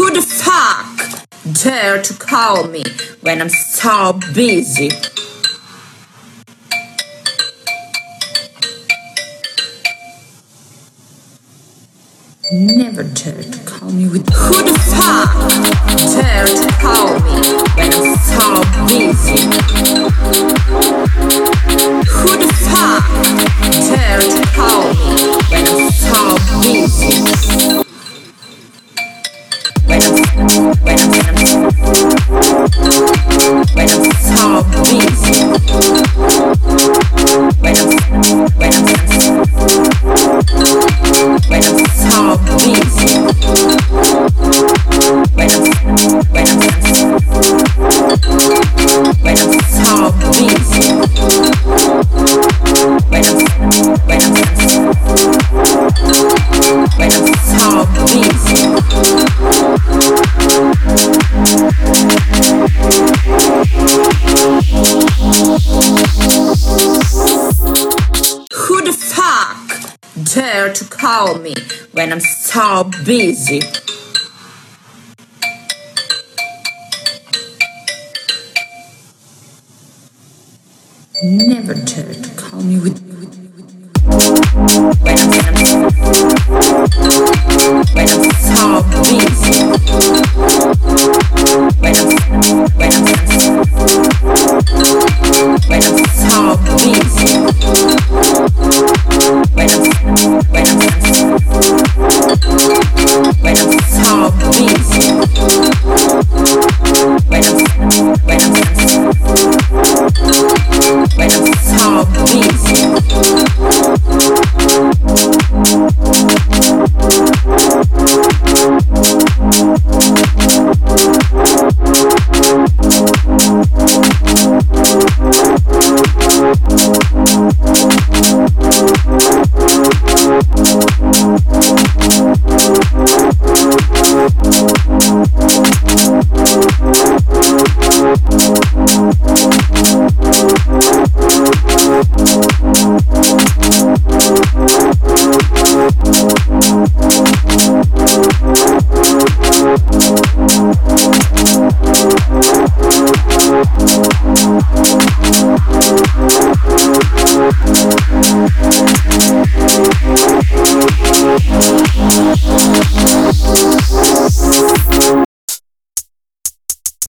Who the fuck dare to call me when I'm so busy? Never dare to call me with who the fuck dare to call me when I'm so busy? Who the fuck dare to call me when I'm so busy? When I'm so busy. When I'm so busy. When I'm so busy. When I'm so busy. Who the fuck dare to call me when I'm so busy? Never dare to call me with